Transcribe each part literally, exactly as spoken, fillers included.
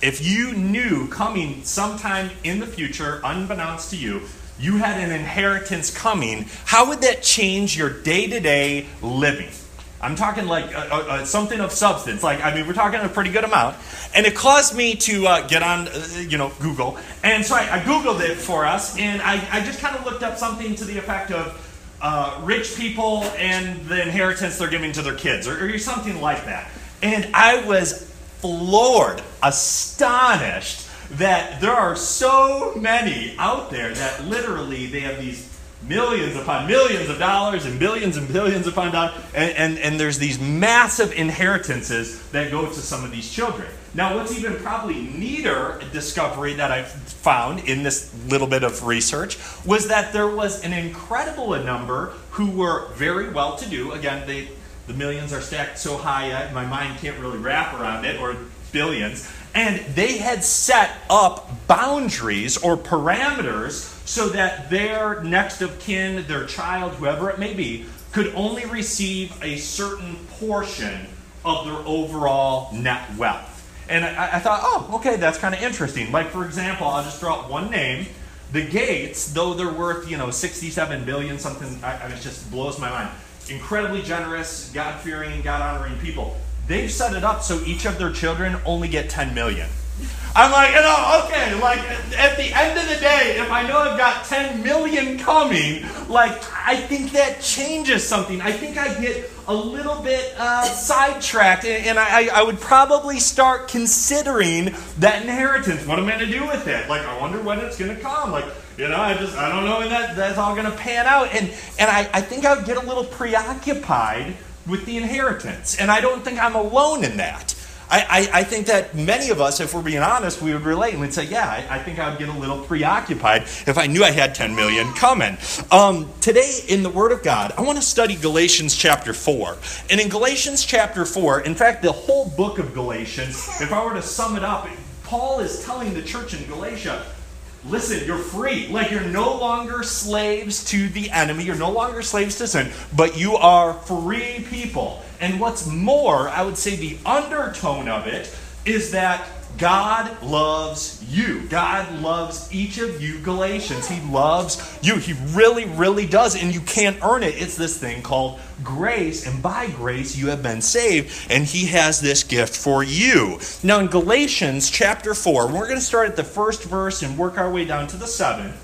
if you knew coming sometime in the future, unbeknownst to you, you had an inheritance coming, how would that change your day-to-day living? I'm talking like uh, uh, something of substance. Like, I mean, we're talking a pretty good amount. And it caused me to uh, get on, uh, you know, Google. And so I, I Googled it for us, and I, I just kind of looked up something to the effect of uh, rich people and the inheritance they're giving to their kids, or, or something like that. And I was floored, astonished, that there are so many out there that literally they have these millions upon millions of dollars and billions and billions upon dollars, and, and, and there's these massive inheritances that go to some of these children. Now, what's even probably neater discovery that I've found in this little bit of research was that there was an incredible number who were very well-to-do. Again, they, the millions are stacked so high, uh, my mind can't really wrap around it, or billions. And they had set up boundaries or parameters so that their next of kin, their child, whoever it may be, could only receive a certain portion of their overall net wealth. And I, I thought, oh, okay, that's kind of interesting. Like, for example, I'll just throw out one name. The Gates, though they're worth, you know, sixty-seven billion dollars, something, I, I, it just blows my mind. Incredibly generous, God-fearing, God-honoring people. They've set it up so each of their children only get ten million dollars. I'm like, you know, okay, like, at the end of the day, if I know I've got ten million dollars coming, like, I think that changes something. I think I get a little bit uh, sidetracked, and, and I, I would probably start considering that inheritance. What am I going to do with it? Like, I wonder when it's going to come. Like, you know, I just, I don't know when that, that's all going to pan out. And, and I, I think I would get a little preoccupied with the inheritance. And I don't think I'm alone in that. I, I, I think that many of us, if we're being honest, we would relate and we'd say, yeah, I, I think I would get a little preoccupied if I knew I had ten million coming. Um, today in the Word of God, I want to study Galatians chapter four. And in Galatians chapter four, in fact, the whole book of Galatians, if I were to sum it up, Paul is telling the church in Galatia, listen, you're free. Like, you're no longer slaves to the enemy. You're no longer slaves to sin, but you are free people. And what's more, I would say the undertone of it is that God loves you. God loves each of you Galatians. He loves you. He really, really does. And you can't earn it. It's this thing called grace. And by grace, you have been saved. And He has this gift for you. Now, in Galatians chapter four, we're going to start at the first verse and work our way down to the seventh.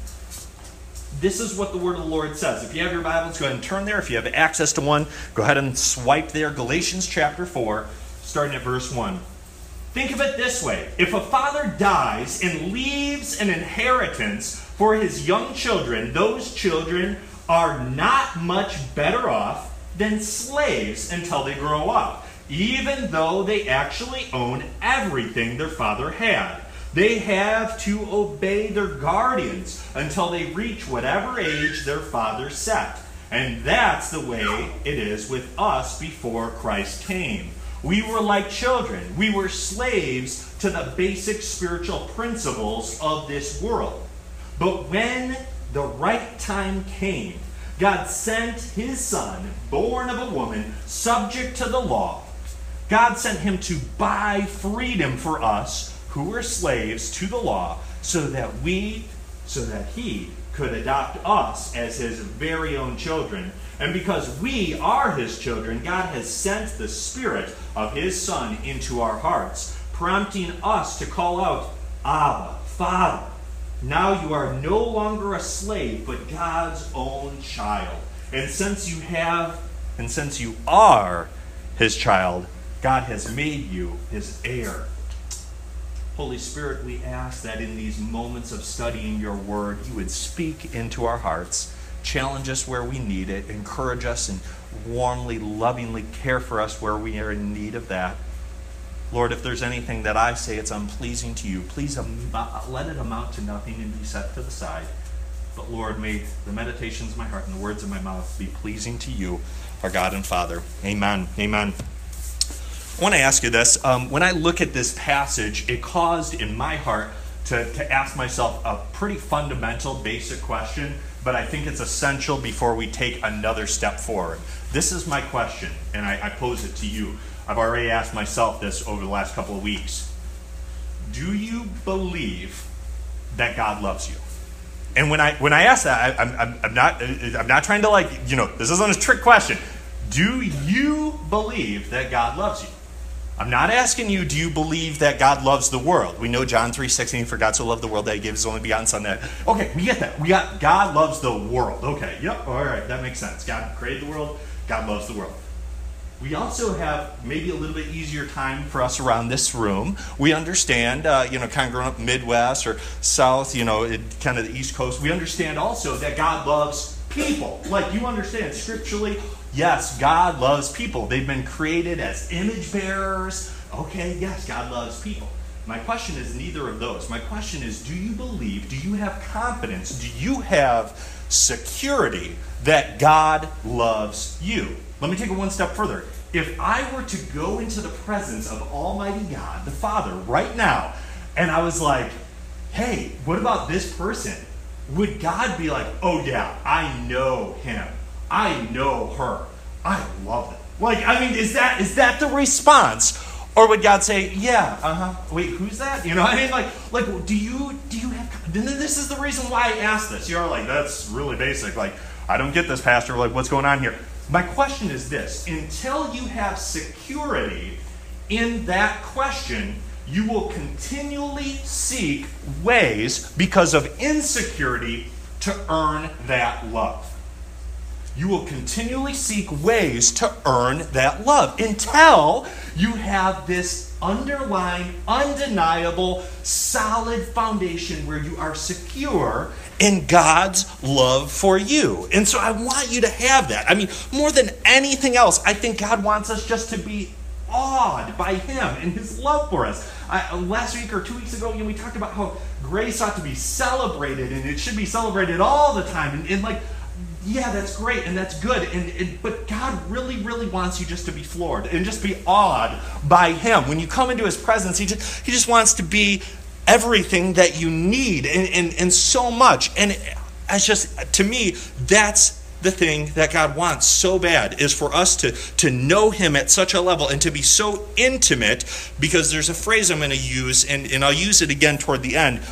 This is what the word of the Lord says. If you have your Bibles, go ahead and turn there. If you have access to one, go ahead and swipe there. Galatians chapter four, starting at verse one. Think of it this way. If a father dies and leaves an inheritance for his young children, those children are not much better off than slaves until they grow up, even though they actually own everything their father had. They have to obey their guardians until they reach whatever age their father set. And that's the way it is with us before Christ came. We were like children. We were slaves to the basic spiritual principles of this world. But when the right time came, God sent His Son, born of a woman, subject to the law. God sent Him to buy freedom for us who were slaves to the law, so that we, so that He could adopt us as His very own children. And because we are His children, God has sent the Spirit of His Son into our hearts, prompting us to call out, Abba, Father. Now you are no longer a slave, but God's own child. And since you have, and since you are His child, God has made you His heir. Holy Spirit, we ask that in these moments of studying your word, you would speak into our hearts, challenge us where we need it, encourage us, and warmly, lovingly care for us where we are in need of that. Lord, if there's anything that I say it's unpleasing to you, please am- let it amount to nothing and be set to the side. But Lord, may the meditations of my heart and the words of my mouth be pleasing to you, our God and Father. Amen. Amen. I want to ask you this. Um, when I look at this passage, it caused in my heart to, to ask myself a pretty fundamental, basic question, but I think it's essential before we take another step forward. This is my question, and I, I pose it to you. I've already asked myself this over the last couple of weeks. do you believe that God loves you? And when I when I ask that, I, I'm, I'm not I'm not trying to like, you know, this isn't a trick question. Do you believe that God loves you? I'm not asking you, do you believe that God loves the world? We know John three sixteen, for God so loved the world that he gave his only begotten son. That okay, we get that. We got God loves the world. Okay, yep, all right, that makes sense. God created the world, God loves the world. We also have maybe a little bit easier time for us around this room. We understand, uh, you know, kind of growing up Midwest or South, you know, it, kind of the East Coast. We understand also that God loves people. Like you understand scripturally, yes, God loves people. They've been created as image bearers. Okay, yes, God loves people. My question is neither of those. My question is, do you believe, do you have confidence, do you have security that God loves you? Let me take it one step further. If I were to go into the presence of Almighty God, the Father, right now, and I was like, hey, what about this person? Would God be like, oh yeah, I know him. I know her. I love them. Like, I mean, is that is that the response? Or would God say, yeah, uh-huh, wait, who's that? You know, I mean, like, like, do you, do you have, and then this is the reason why I asked this. You're like, that's really basic. Like, I don't get this, Pastor. Like, what's going on here? My question is this. Until you have security in that question, you will continually seek ways, because of insecurity, to earn that love. You will continually seek ways to earn that love until you have this underlying, undeniable, solid foundation where you are secure in God's love for you. And so I want you to have that. I mean, more than anything else, I think God wants us just to be awed by him and his love for us. I, last week or two weeks ago, you know, we talked about how grace ought to be celebrated, and it should be celebrated all the time. And, and like, yeah, that's great and that's good. And, and but God really, really wants you just to be floored and just be awed by him. When you come into his presence, he just, he just wants to be everything that you need and, and, and so much. And it's just, to me, that's the thing that God wants so bad, is for us to, to know him at such a level and to be so intimate, because there's a phrase I'm going to use, and, and I'll use it again toward the end.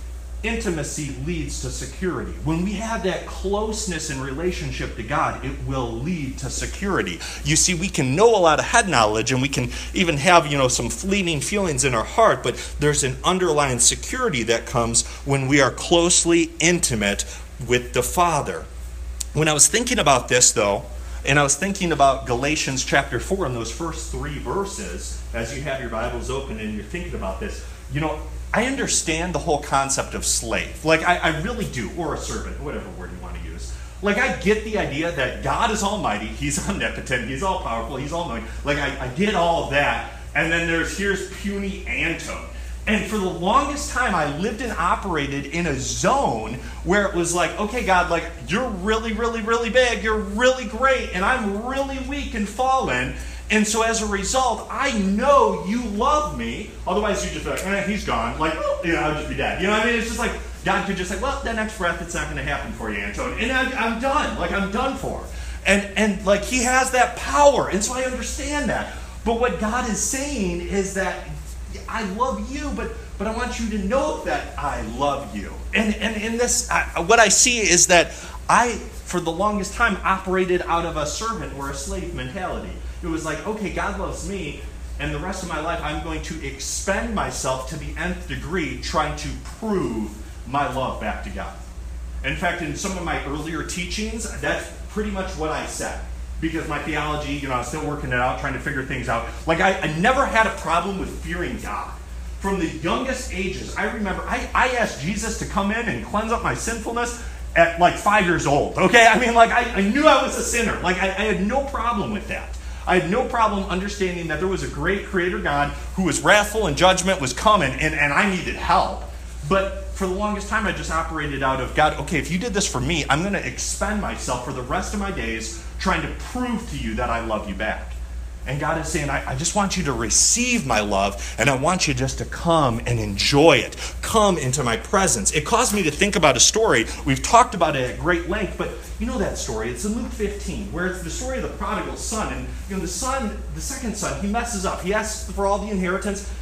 Intimacy leads to security. When we have that closeness in relationship to God, it will lead to security. You see, we can know a lot of head knowledge, and we can even have, you know, some fleeting feelings in our heart, but there's an underlying security that comes when we are closely intimate with the Father. When I was thinking about this, though, and I was thinking about Galatians chapter four and those first three verses, as you have your Bibles open and you're thinking about this, you know, I understand the whole concept of slave. Like, I, I really do. Or a servant, whatever word you want to use. Like, I get the idea that God is almighty. He's omnipotent. He's all powerful. He's all knowing. Like, I, I get all of that. And then there's, here's puny Anton. And for the longest time, I lived and operated in a zone where it was like, okay, God, like, you're really, really, really big. You're really great. And I'm really weak and fallen. And so as a result, I know you love me. Otherwise, you just be like, eh, he's gone. Like, you know, I'll just be dead. You know what I mean? It's just like, God could just say, well, that next breath, it's not going to happen for you, Anton. And I'm, I'm done. Like, I'm done for. And, and like, he has that power. And so I understand that. But what God is saying is that I love you, but but I want you to know that I love you. And, and in this, I, what I see is that I, for the longest time, operated out of a servant or a slave mentality. It was like, okay, God loves me, and the rest of my life I'm going to expend myself to the nth degree trying to prove my love back to God. In fact, in some of my earlier teachings, that's pretty much what I said. Because my theology, you know, I was still working it out, trying to figure things out. Like, I, I never had a problem with fearing God. From the youngest ages, I remember, I, I asked Jesus to come in and cleanse up my sinfulness at like five years old, okay? I mean, like, I, I knew I was a sinner. Like, I, I had no problem with that. I had no problem understanding that there was a great creator God who was wrathful and judgment was coming, and, and I needed help. But for the longest time, I just operated out of, God, okay, if you did this for me, I'm going to expend myself for the rest of my days trying to prove to you that I love you back. And God is saying, I, I just want you to receive my love, and I want you just to come and enjoy it. Come into my presence. It caused me to think about a story. We've talked about it at great length, but you know that story. It's in Luke fifteen, where it's the story of the prodigal son. And you know, the son, the second son, he messes up. He asks for all the inheritance.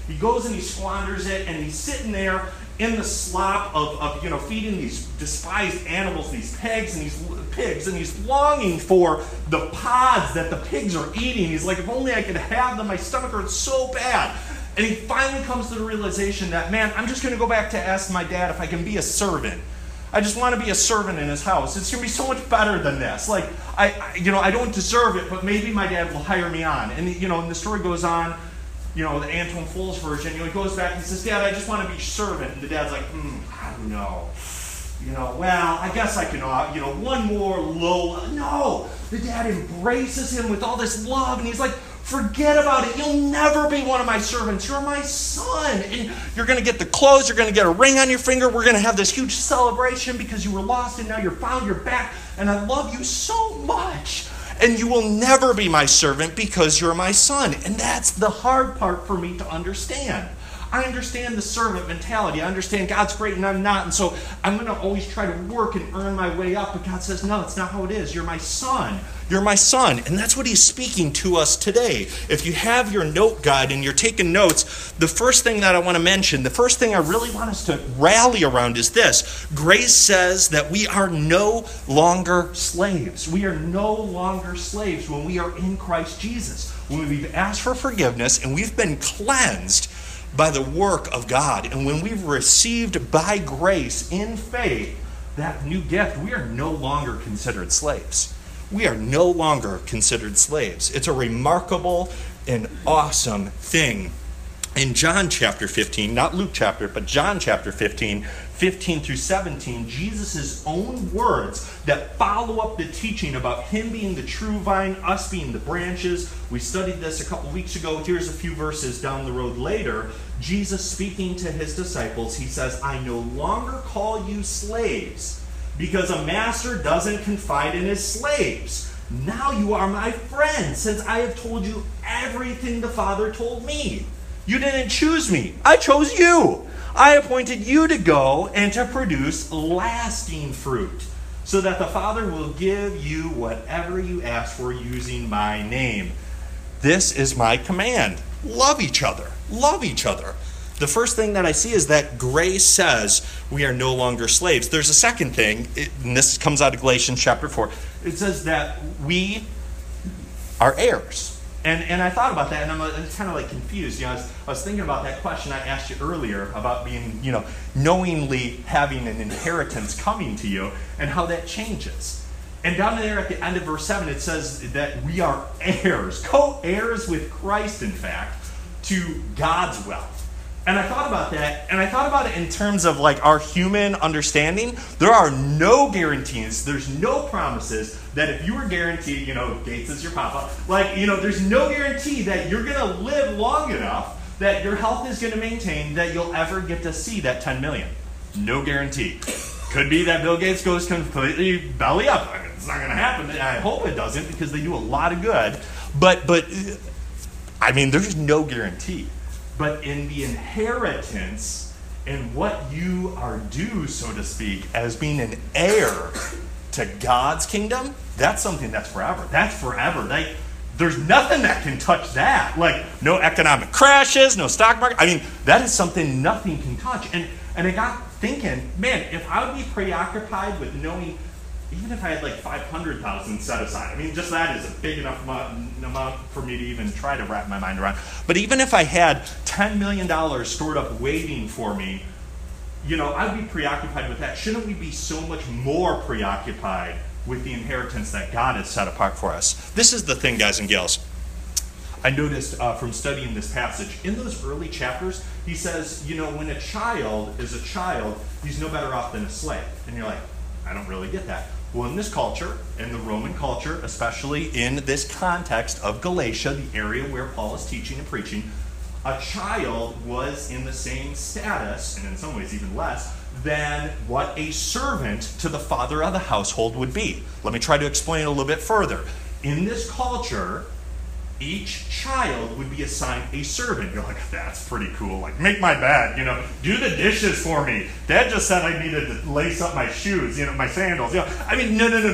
He goes and he squanders it, and he's sitting there in the slop of, of you know, feeding these despised animals, these pigs, and these pigs, and he's longing for the pods that the pigs are eating. He's like, if only I could have them, my stomach hurts so bad. And he finally comes to the realization that, man, I'm just going to go back to ask my dad if I can be a servant. I just want to be a servant in his house. It's going to be so much better than this. Like, I, I, you know, I don't deserve it, but maybe my dad will hire me on. And, you know, and the story goes on, you know, the Antoine Foles version, you know, he goes back and he says, Dad, I just want to be servant. And the dad's like, hmm, I don't know. You know, well, I guess I can, uh, you know, one more low. No, the dad embraces him with all this love, and he's like, forget about it. You'll never be one of my servants. You're my son. And you're going to get the clothes. You're going to get a ring on your finger. We're going to have this huge celebration because you were lost and now you're found. You're back. And I love you so much. And you will never be my servant because you're my son. And that's the hard part for me to understand. I understand the servant mentality. I understand God's great and I'm not. And so I'm going to always try to work and earn my way up. But God says, no, that's not how it is. You're my son. You're my son. And that's what he's speaking to us today. If you have your note guide and you're taking notes, the first thing that I want to mention, the first thing I really want us to rally around is this. Grace says that we are no longer slaves. We are no longer slaves when we are in Christ Jesus. When we've asked for forgiveness and we've been cleansed by the work of God. And when we've received by grace in faith that new gift, we are no longer considered slaves. We are no longer considered slaves. It's a remarkable and awesome thing. In John chapter fifteen, not Luke chapter, but John chapter fifteen, fifteen through seventeen, Jesus' own words that follow up the teaching about him being the true vine, us being the branches. We studied this a couple weeks ago. Here's a few verses down the road later. Jesus speaking to his disciples, he says, I no longer call you slaves, because a master doesn't confide in his slaves. Now you are my friends, since I have told you everything the Father told me. You didn't choose me. I chose you. I appointed you to go and to produce lasting fruit, so that the Father will give you whatever you ask for using my name. This is my command. Love each other. Love each other. The first thing that I see is that grace says we are no longer slaves. There's a second thing, and this comes out of Galatians chapter four. It says that we are heirs. And and I thought about that, and I'm, I'm kind of like confused. You know, I was, I was thinking about that question I asked you earlier about being, you know, knowingly having an inheritance coming to you, and how that changes. And down there at the end of verse seven, it says that we are heirs, co-heirs with Christ, in fact, to God's wealth. And I thought about that, and I thought about it in terms of like our human understanding. There are no guarantees, there's no promises that if you were guaranteed, you know, Gates is your papa, like, you know, there's no guarantee that you're going to live long enough that your health is going to maintain that you'll ever get to see that ten million. No guarantee. Could be that Bill Gates goes completely belly up. I mean, it's not going to happen. I hope it doesn't, because they do a lot of good. But, but I mean, there's no guarantee. But in the inheritance and what you are due, so to speak, as being an heir to God's kingdom, that's something that's forever. That's forever. Like, there's nothing that can touch that. Like, no economic crashes, no stock market. I mean, that is something nothing can touch. And and I got thinking, man, if I would be preoccupied with knowing, even if I had like five hundred thousand set aside, I mean, just that is a big enough amount for me to even try to wrap my mind around. But even if I had ten million dollars stored up waiting for me, you know, I'd be preoccupied with that. Shouldn't we be so much more preoccupied with the inheritance that God has set apart for us? This is the thing, guys and gals. I noticed uh, from studying this passage, in those early chapters, he says, you know, when a child is a child, he's no better off than a slave. And you're like, I don't really get that. Well, in this culture, in the Roman culture, especially in this context of Galatia, the area where Paul is teaching and preaching, a child was in the same status, and in some ways even less, than what a servant to the father of the household would be. Let me try to explain a little bit further. In this culture, each child would be assigned a servant. You're like, that's pretty cool. Like, make my bed, you know, do the dishes for me. Dad just said I needed to lace up my shoes, you know, my sandals. You know, I mean, no, no, no, no.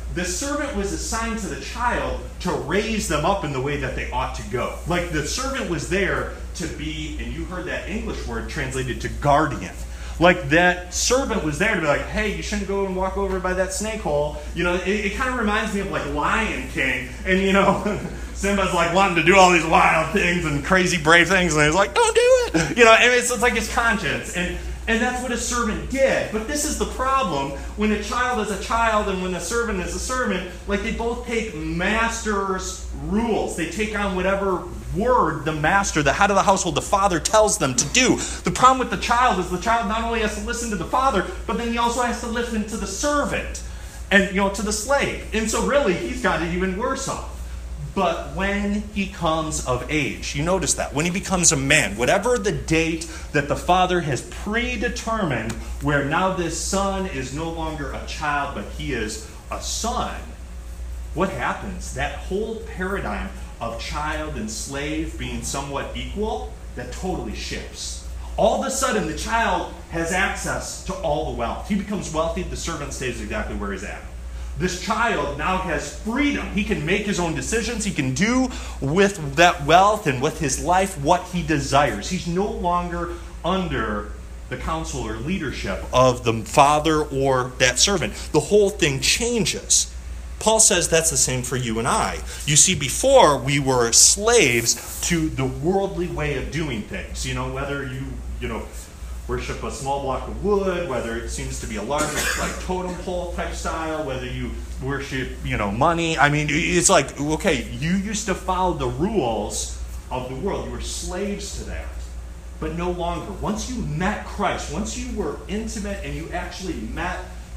the servant was assigned to the child to raise them up in the way that they ought to go. Like the servant was there to be, and you heard that English word translated to guardian. Like that servant was there to be like, hey, you shouldn't go and walk over by that snake hole. You know, it, it kind of reminds me of like Lion King. And, you know, Simba's like wanting to do all these wild things and crazy brave things. And he's like, don't do it. You know, and it's, it's like his conscience. And And that's what a servant did. But this is the problem. When a child is a child and when a servant is a servant, like they both take master's rules. They take on whatever word the master, the head of the household, the father tells them to do. The problem with the child is the child not only has to listen to the father, but then he also has to listen to the servant and, you know, to the slave. And so really, he's got it even worse off. But when he comes of age, you notice that, when he becomes a man, whatever the date that the father has predetermined, where now this son is no longer a child, but he is a son, what happens? That whole paradigm of child and slave being somewhat equal, that totally shifts. All of a sudden, the child has access to all the wealth. He becomes wealthy, the servant stays exactly where he's at. This child now has freedom. He can make his own decisions. He can do with that wealth and with his life what he desires. He's no longer under the counsel or leadership of the father or that servant. The whole thing changes. Paul says that's the same for you and I. You see, before we were slaves to the worldly way of doing things. You know, whether you, you know, worship a small block of wood, whether it seems to be a large, like totem pole type style, whether you worship, you know, money. I mean, it's like, okay, you used to follow the rules of the world. You were slaves to that. But no longer. Once you met Christ, once you were intimate and you actually met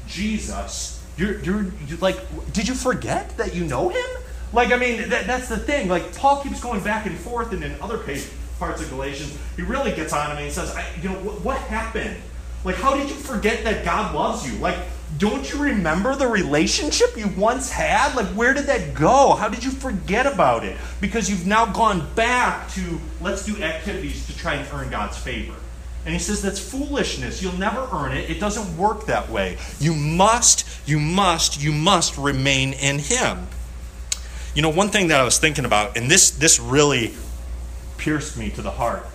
Jesus, you're, you're, you're like, did you forget that you know him? Like, I mean, that, that's the thing. Like, Paul keeps going back and forth, and in other pages, parts of Galatians, he really gets on him and he says, I, you know, what, what happened? Like, how did you forget that God loves you? Like, don't you remember the relationship you once had? Like, where did that go? How did you forget about it? Because you've now gone back to, let's do activities to try and earn God's favor. And he says that's foolishness. You'll never earn it. It doesn't work that way. You must, you must, you must remain in him. You know, one thing that I was thinking about, and this, this really pierced me to the heart.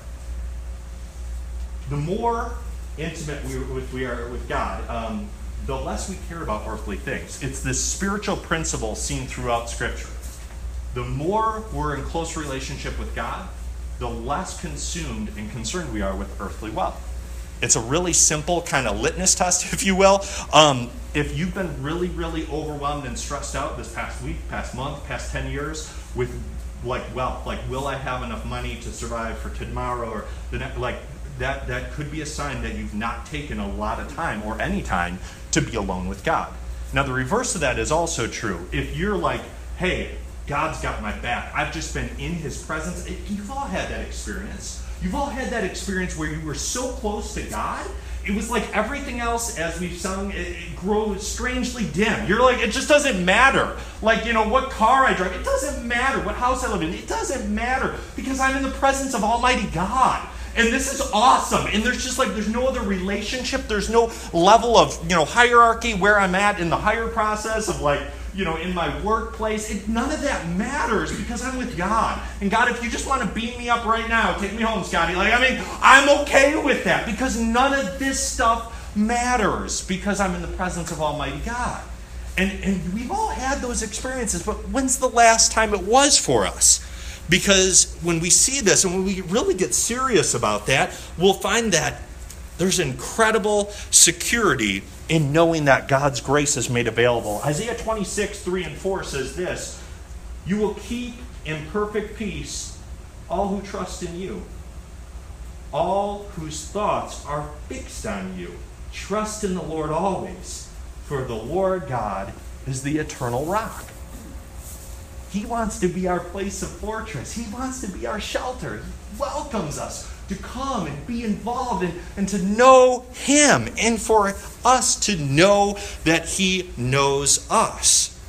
The more intimate we, we are with God, um, the less we care about earthly things. It's this spiritual principle seen throughout Scripture. The more we're in close relationship with God, the less consumed and concerned we are with earthly wealth. It's a really simple kind of litmus test, if you will. Um, if you've been really, really overwhelmed and stressed out this past week, past month, past ten years with like wealth, like will I have enough money to survive for tomorrow or the next, like that, that could be a sign that you've not taken a lot of time or any time to be alone with God. Now the reverse of that is also true. If you're like, hey, God's got my back. I've just been in his presence. You've all had that experience. You've all had that experience where you were so close to God, it was like everything else, as we've sung, it, it grows strangely dim. You're like, it just doesn't matter. Like, you know, what car I drive, it doesn't matter. What house I live in, it doesn't matter. Because I'm in the presence of Almighty God. And this is awesome. And there's just like, there's no other relationship. There's no level of, you know, hierarchy where I'm at in the higher process of like, you know, in my workplace. It, none of that matters because I'm with God. And God, if you just want to beam me up right now, take me home, Scotty. Like, I mean, I'm okay with that because none of this stuff matters because I'm in the presence of Almighty God. And, and we've all had those experiences, but when's the last time it was for us? Because when we see this and when we really get serious about that, we'll find that there's incredible security in knowing that God's grace is made available. Isaiah twenty-six, three and four says this, you will keep in perfect peace all who trust in you, all whose thoughts are fixed on you. Trust in the Lord always, for the Lord God is the eternal rock. He wants to be our place of fortress. He wants to be our shelter. He welcomes us to come and be involved and, and to know him and for us to know that he knows us.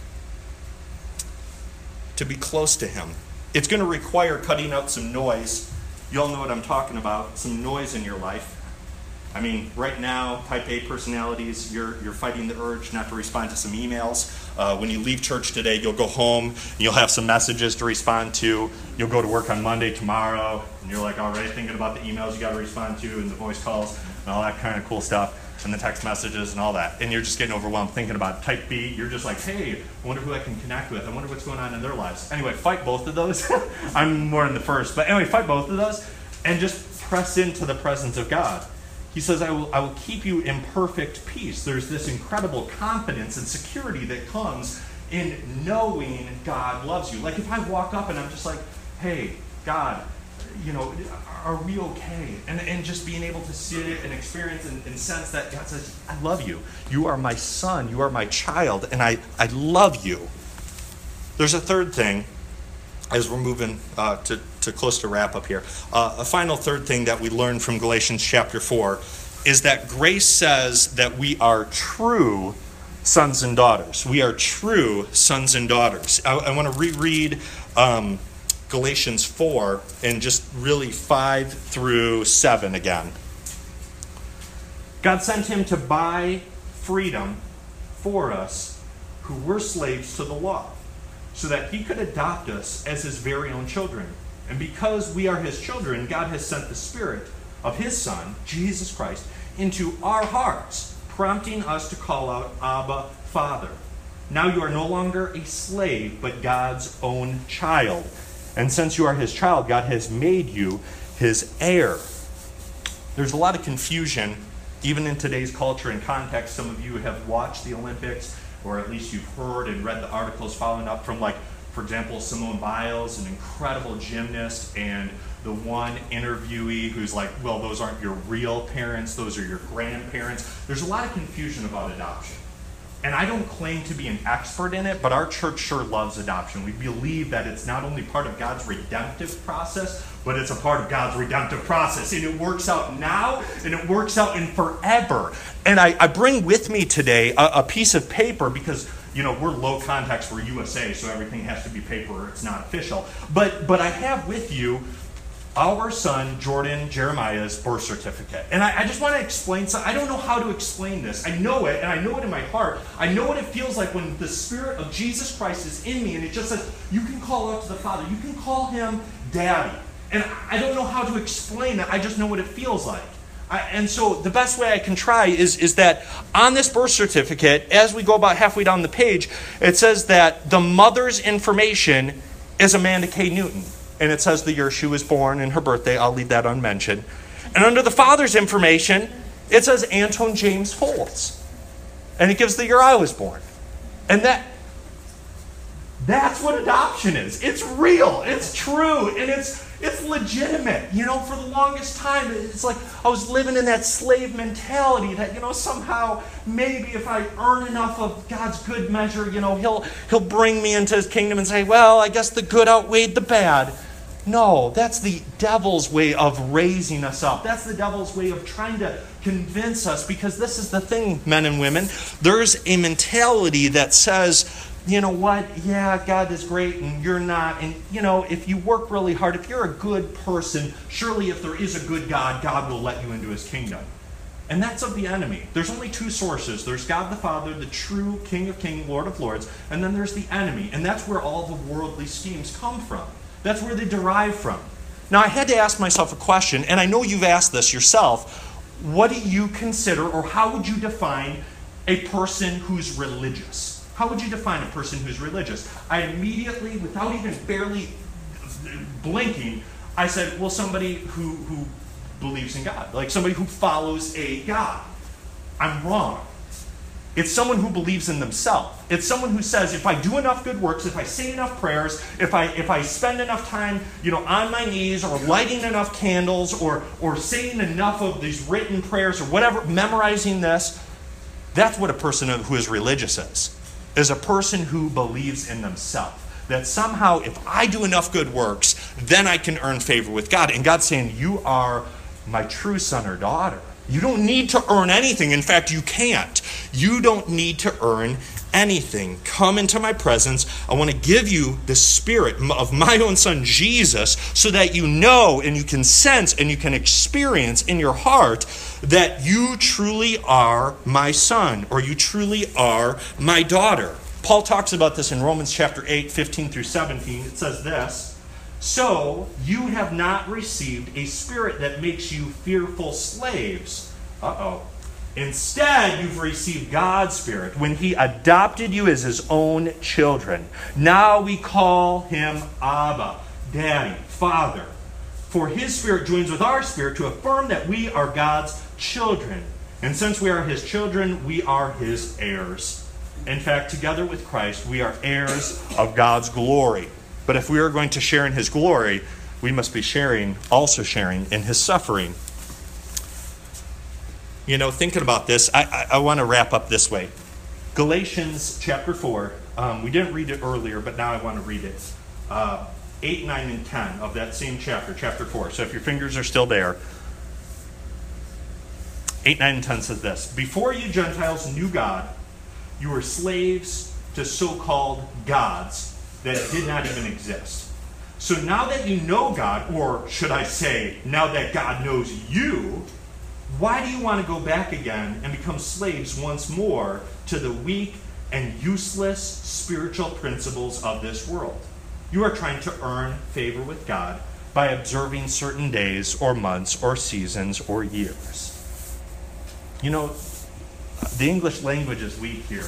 To be close to him. It's going to require cutting out some noise. You all know what I'm talking about. Some noise in your life. I mean, right now, type A personalities, you're you're fighting the urge not to respond to some emails. Uh, when you leave church today, you'll go home, and you'll have some messages to respond to. You'll go to work on Monday, tomorrow, and you're like already thinking about the emails you got to respond to, and the voice calls, and all that kind of cool stuff, and the text messages, and all that. And you're just getting overwhelmed thinking about it. Type B, you're just like, hey, I wonder who I can connect with. I wonder what's going on in their lives. Anyway, fight both of those. I'm more in the first. But anyway, fight both of those, and just press into the presence of God. He says, I will, I will keep you in perfect peace. There's this incredible confidence and security that comes in knowing God loves you. Like if I walk up and I'm just like, hey, God, you know, are we okay? And, and just being able to see it and experience and, and sense that God says, I love you. You are my son. You are my child. And I, I love you. There's a third thing as we're moving uh, to, to close to wrap up here. Uh, a final third thing that we learn from Galatians chapter four is that grace says that we are true sons and daughters. We are true sons and daughters. I, I want to reread um, Galatians four and just really five through seven again. God sent him to buy freedom for us who were slaves to the law, so that he could adopt us as his very own children. And because we are his children, God has sent the Spirit of his Son, Jesus Christ, into our hearts, prompting us to call out, Abba, Father. Now you are no longer a slave, but God's own child. And since you are his child, God has made you his heir. There's a lot of confusion, even in today's culture and context. Some of you have watched the Olympics, or at least you've heard and read the articles following up from, like, for example, Simone Biles, an incredible gymnast, and the one interviewee who's like, well, those aren't your real parents, those are your grandparents. There's a lot of confusion about adoption. And I don't claim to be an expert in it, but our church sure loves adoption. We believe that it's not only part of God's redemptive process, but it's a part of God's redemptive process. And it works out now, and it works out in forever. And I, I bring with me today a, a piece of paper because, you know, we're low context, we're U S A, so everything has to be paper or it's not official. But, but I have with you our son, Jordan Jeremiah's birth certificate. And I, I just want to explain something. I don't know how to explain this. I know it, and I know it in my heart. I know what it feels like when the Spirit of Jesus Christ is in me, and it just says, you can call out to the Father. You can call him Daddy. And I don't know how to explain it. I just know what it feels like. I, and so the best way I can try is, is that on this birth certificate, as we go about halfway down the page, it says that the mother's information is Amanda K. Newton. And it says the year she was born and her birthday. I'll leave that unmentioned. And under the father's information, it says Anton James Holtz. And it gives the year I was born. And that that's what adoption is. It's real. It's true. And it's it's legitimate. You know, for the longest time, it's like I was living in that slave mentality that, you know, somehow maybe if I earn enough of God's good measure, you know, he'll he'll bring me into his kingdom and say, well, I guess the good outweighed the bad. No, that's the devil's way of raising us up. That's the devil's way of trying to convince us, because this is the thing, men and women. There's a mentality that says, you know what, yeah, God is great and you're not. And, you know, if you work really hard, if you're a good person, surely if there is a good God, God will let you into his kingdom. And that's of the enemy. There's only two sources. There's God the Father, the true King of Kings, Lord of Lords, and then there's the enemy. And that's where all the worldly schemes come from. That's where they derive from. Now, I had to ask myself a question, and I know you've asked this yourself. What do you consider, or how would you define a person who's religious? How would you define a person who's religious? I immediately, without even barely blinking, I said, well, somebody who, who believes in God. Like somebody who follows a God. I'm wrong. It's someone who believes in themselves. It's someone who says, if I do enough good works, if I say enough prayers, if I if I spend enough time, you know, on my knees, or lighting enough candles, or or saying enough of these written prayers, or whatever, memorizing this, that's what a person who is religious is. Is a person who believes in themselves. That somehow, if I do enough good works, then I can earn favor with God. And God's saying, you are my true son or daughter. You don't need to earn anything. In fact, you can't. You don't need to earn anything, come into my presence. I want to give you the Spirit of my own Son, Jesus, so that you know and you can sense and you can experience in your heart that you truly are my son, or you truly are my daughter. Paul talks about this in Romans chapter eight, fifteen through seventeen. It says this: "So you have not received a spirit that makes you fearful slaves." Uh-oh. "Instead, you've received God's Spirit when He adopted you as His own children. Now we call Him Abba, Daddy, Father. For His Spirit joins with our spirit to affirm that we are God's children. And since we are His children, we are His heirs. In fact, together with Christ, we are heirs of God's glory. But if we are going to share in His glory, we must be sharing, also sharing in His suffering." You know, thinking about this, I, I, I want to wrap up this way. Galatians chapter four, um, we didn't read it earlier, but now I want to read it. Uh, eight, nine, and ten of that same chapter, chapter four. So if your fingers are still there. eight, nine, and ten says this: "Before you Gentiles knew God, you were slaves to so-called gods that did not even exist. So now that you know God, or should I say, now that God knows you, why do you want to go back again and become slaves once more to the weak and useless spiritual principles of this world? You are trying to earn favor with God by observing certain days or months or seasons or years." You know, the English language is weak here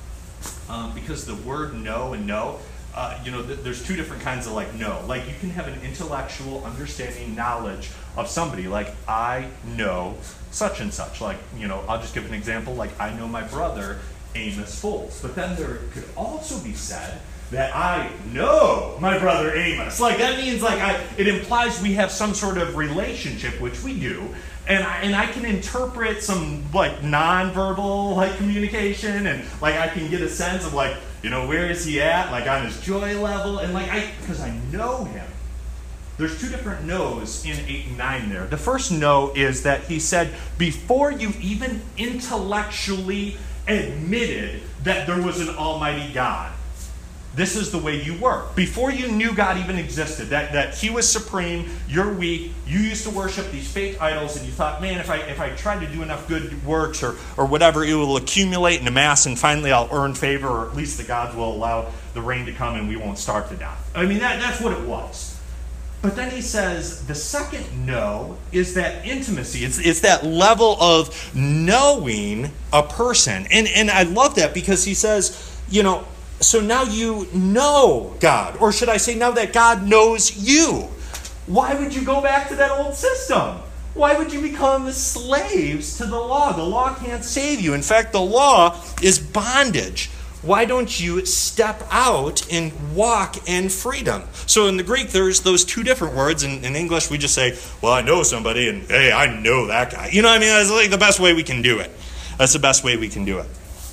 um, because the word know and know, uh, you know, th- there's two different kinds of like know. Like you can have an intellectual understanding, knowledge of somebody. Like I know such and such. Like, you know, I'll just give an example. Like I know my brother, Amos Foles. But then there could also be said that I know my brother Amos. Like that means like I, it implies we have some sort of relationship, which we do. And I, and I can interpret some like nonverbal like communication, and like I can get a sense of like, you know, where is he at, like on his joy level, and like I, because I know him. There's two different no's in eight and nine there. The first no is that he said before you even intellectually admitted that there was an almighty God, this is the way you were. Before you knew God even existed, that, that He was supreme, you're weak, you used to worship these fake idols, and you thought, man, if I if I try to do enough good works or, or whatever, it will accumulate and amass, and finally I'll earn favor, or at least the gods will allow the rain to come and we won't starve to death. I mean, that, that's what it was. But then he says the second no is that intimacy. It's, it's that level of knowing a person. And, and I love that because he says, you know, so now you know God. Or should I say now that God knows you. Why would you go back to that old system? Why would you become slaves to the law? The law can't save you. In fact, the law is bondage. Why don't you step out and walk in freedom? So in the Greek, there's those two different words. In, in English, we just say, well, I know somebody, and hey, I know that guy. You know what I mean? That's like the best way we can do it. That's the best way we can do it.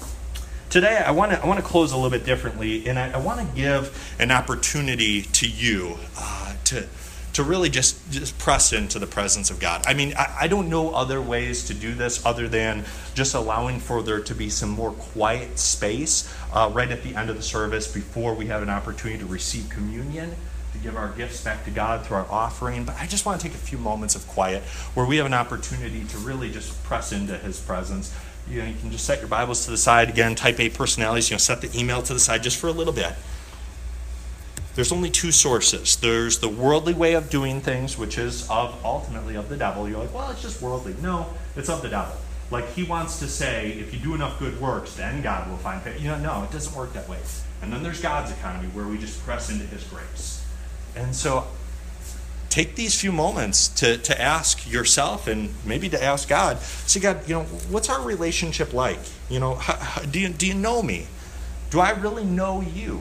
Today, I want to I want to close a little bit differently, and I, I want to give an opportunity to you uh, to to really just, just press into the presence of God. I mean, I, I don't know other ways to do this other than just allowing for there to be some more quiet space uh, right at the end of the service before we have an opportunity to receive communion, to give our gifts back to God through our offering. But I just want to take a few moments of quiet where we have an opportunity to really just press into His presence. You know, you can just set your Bibles to the side again, type A personalities, you know, set the email to the side just for a little bit. There's only two sources. There's the worldly way of doing things, which is of ultimately of the devil. You're like, well, it's just worldly. No, it's of the devil. Like he wants to say, if you do enough good works, then God will find favor. You know, no, it doesn't work that way. And then there's God's economy where we just press into His grace. And so take these few moments to, to ask yourself and maybe to ask God, say, God, you know, what's our relationship like? You know, how, how, do you, do you know me? Do I really know you?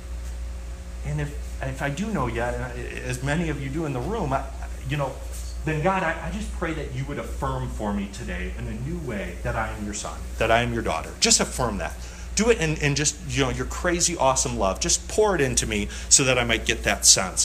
And if if I do know you, as many of you do in the room, I, you know, then God, I, I just pray that you would affirm for me today in a new way that I am your son, that I am your daughter. Just affirm that. Do it in, in just, you know, your crazy, awesome love. Just pour it into me so that I might get that sense.